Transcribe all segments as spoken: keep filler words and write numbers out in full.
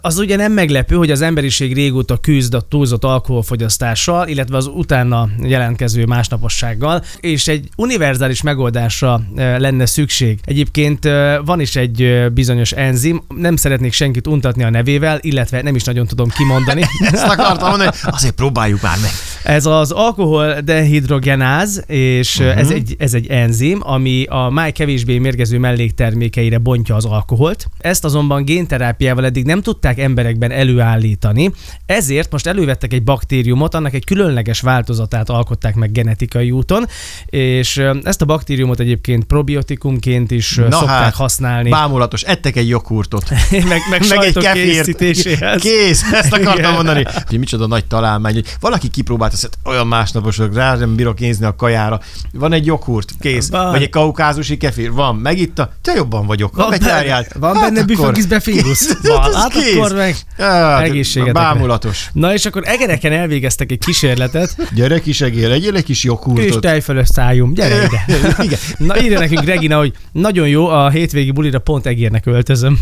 Az ugye nem meglepő, hogy az emberiség régóta küzd a túlzott alkoholfogyasztással, illetve az utána jelentkező másnapossággal, és egy univerzális megoldásra lenne szükség. Egyébként van is egy bizonyos enzim, nem szeretnék senkit untatni a nevével, illetve nem is nagyon tudom kimondani. Ezt akartam mondani, azért próbáljuk már meg. Ez az alkohol dehidrogenáz, és uh-huh. ez, egy, ez egy enzim, ami a máj kevésbé mérgező melléktermékeire bontja az alkoholt. Ezt azonban génterápiával eddig nem tudták emberekben előállítani, ezért most elővettek egy baktériumot, annak egy különleges változatát alkották meg genetikai úton, és ezt a baktériumot egyébként probiotikumként is Na szokták hát, használni. Bámulatos, ettek egy joghurtot. meg meg, meg egy kefírt. Kész, ezt akartam mondani. Hogy micsoda nagy találmány, hogy valaki kipróbált, azt olyan másnaposok, rá nem bírok nézni a kajára. Van egy joghurt, kész. Van. Vagy egy kaukázusi kefír, van, megitta, te jobban vagyok. Van, benne, van hát benne büfögizbe fingusz. Van, hát kész. Akkor meg hát, egészségetekre. Bámulatos. Na és akkor egereken elvégeztek egy kísérletet. Gyere kis egér, legyél egy kis joghurtot. És tejfölös szájum, gyere ide. Igen. Na írja nekünk Regina, hogy nagyon jó, a hétvégi bulira pont egérnek öltözöm.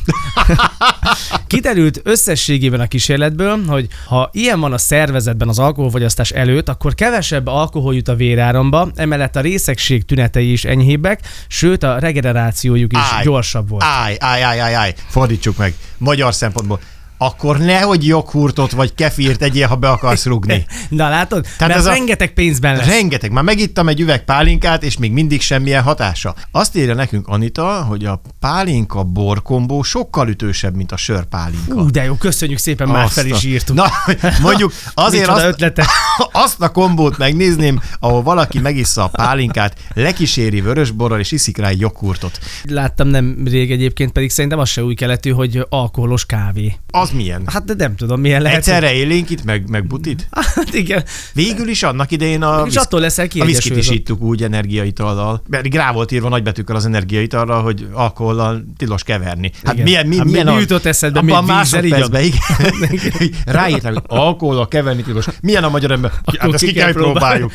Kiderült összességében a kísérletből, hogy ha ilyen van a szervezetben az alkoholfogyasztás előtt, akkor kevesebb alkohol jut a véráramba, emellett a részegség tünetei is enyhébbek, sőt a regenerációjuk is áj, gyorsabb volt. Áj, áj, áj, áj, áj, fordítsuk meg magyar szempontból. Akkor nehogy joghurtot vagy kefírt egyél, ha be akarsz rúgni. Na látod? Tehát mert ez rengeteg pénzben lesz. Rengeteg. Már megittam egy üveg pálinkát, és még mindig semmilyen hatása. Azt írja nekünk Anita, hogy a pálinka borkombó sokkal ütősebb, mint a sörpálinka. Ú, de jó, köszönjük szépen, azt már fel is írtuk. Na, mondjuk azért azt, azt a kombót megnézném, ahol valaki megissza a pálinkát, lekíséri vörösborral, és iszik rá egy joghurtot. Láttam nem rég egyébként, pedig szerintem az se új keletű, hogy alkoholos kávé. Az milyen? Hát de nem tudom, milyen lehet. Egyszerre élénkit, meg, meg butit? Hát igen. Végül is annak idején a, és attól leszel a viszkit is ittuk úgy energiaitallal. Mert rá volt írva nagybetűkkel az energiaitalra, hogy alkohollal tilos keverni. Hát igen. milyen, mi, hát milyen mi jutott eszedbe még vízzel így? Ráírtam, hogy alkohollal keverni tilos. Milyen a magyar ember? Hát ezt ki kell próbáljuk.